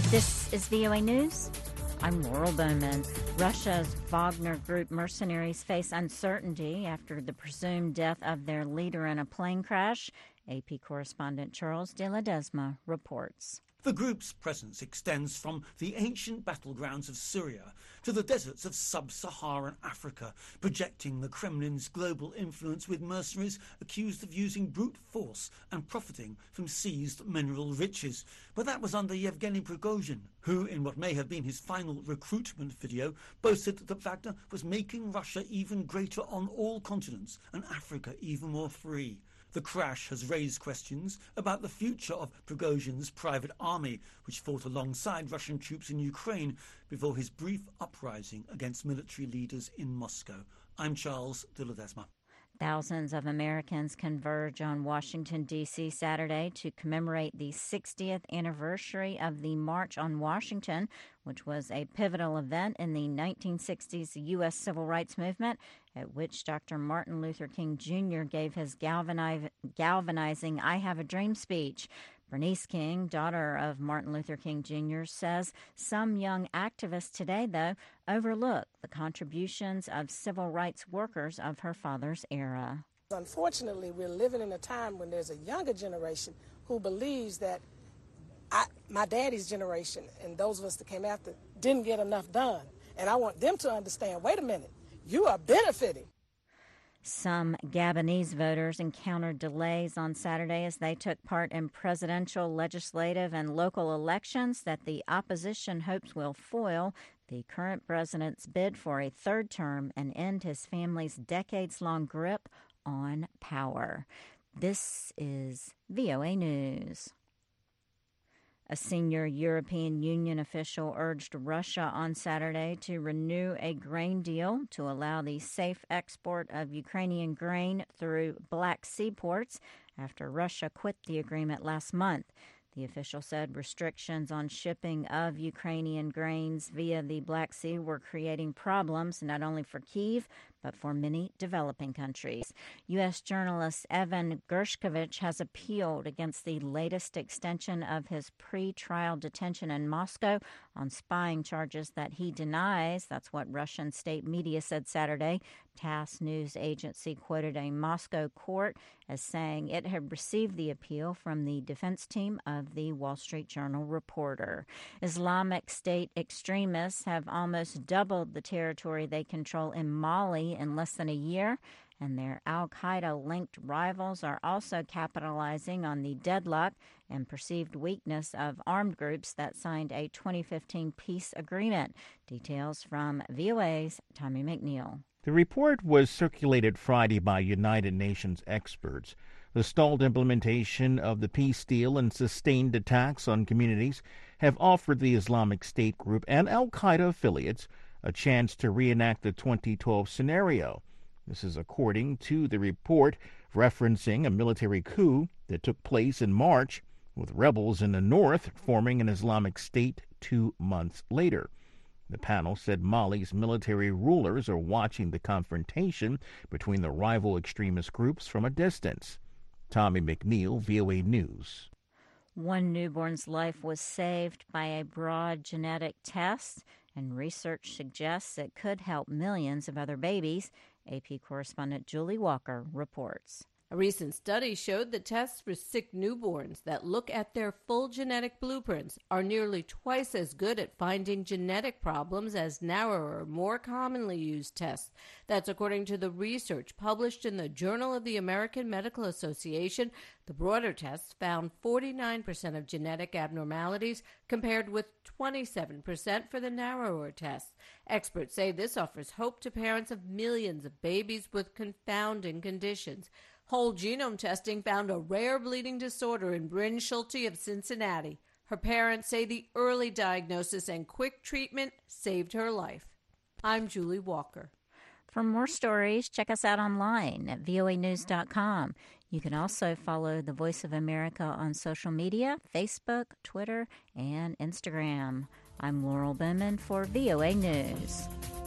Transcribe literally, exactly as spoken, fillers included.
This is V O A News. I'm Laurel Bowman. Russia's Wagner Group mercenaries face uncertainty after the presumed death of their leader in a plane crash. A P correspondent Charles de Ledesma reports. The group's presence extends from the ancient battlegrounds of Syria to the deserts of sub-Saharan Africa, projecting the Kremlin's global influence with mercenaries accused of using brute force and profiting from seized mineral riches. But that was under Yevgeny Prigozhin, who, in what may have been his final recruitment video, boasted that Wagner was making Russia even greater on all continents and Africa even more free. The crash has raised questions about the future of Prigozhin's private army, which fought alongside Russian troops in Ukraine before his brief uprising against military leaders in Moscow. I'm Charles de Ledesma. Thousands of Americans converge on Washington, D C Saturday to commemorate the sixtieth anniversary of the March on Washington, which was a pivotal event in the nineteen sixties U S Civil Rights Movement, at which Doctor Martin Luther King Junior gave his galvaniz- galvanizing I Have a Dream speech. Bernice King, daughter of Martin Luther King Junior, says some young activists today, though, overlook the contributions of civil rights workers of her father's era. Unfortunately, we're living in a time when there's a younger generation who believes that I, my daddy's generation and those of us that came after didn't get enough done. And I want them to understand, wait a minute, you are benefiting. Some Gabonese voters encountered delays on Saturday as they took part in presidential, legislative, and local elections that the opposition hopes will foil the current president's bid for a third term and end his family's decades-long grip on power. This is V O A News. A senior European Union official urged Russia on Saturday to renew a grain deal to allow the safe export of Ukrainian grain through Black Sea ports after Russia quit the agreement last month. The official said restrictions on shipping of Ukrainian grains via the Black Sea were creating problems not only for Kyiv, but for many developing countries. U S journalist Evan Gershkovich has appealed against the latest extension of his pre-trial detention in Moscow on spying charges that he denies. That's what Russian state media said Saturday. TASS news agency quoted a Moscow court as saying it had received the appeal from the defense team of the Wall Street Journal reporter. Islamic State extremists have almost doubled the territory they control in Mali in less than a year, and their al-Qaeda-linked rivals are also capitalizing on the deadlock and perceived weakness of armed groups that signed a twenty fifteen peace agreement. Details from V O A's Tommy McNeil. The report was circulated Friday by United Nations experts. The stalled implementation of the peace deal and sustained attacks on communities have offered the Islamic State group and al-Qaeda affiliates a chance to reenact the twenty twelve scenario. This is according to the report referencing a military coup that took place in March, with rebels in the north forming an Islamic State two months later. The panel said Mali's military rulers are watching the confrontation between the rival extremist groups from a distance. Tommy McNeil, V O A News. One newborn's life was saved by a broad genetic test, and research suggests it could help millions of other babies. A P correspondent Julie Walker reports. A recent study showed that tests for sick newborns that look at their full genetic blueprints are nearly twice as good at finding genetic problems as narrower, more commonly used tests. That's according to the research published in the Journal of the American Medical Association. The broader tests found forty-nine percent of genetic abnormalities compared with twenty-seven percent for the narrower tests. Experts say this offers hope to parents of millions of babies with confounding conditions. Whole genome testing found a rare bleeding disorder in Bryn Schulte of Cincinnati. Her parents say the early diagnosis and quick treatment saved her life. I'm Julie Walker. For more stories, check us out online at V O A news dot com. You can also follow the Voice of America on social media, Facebook, Twitter, and Instagram. I'm Laurel Bowman for V O A News.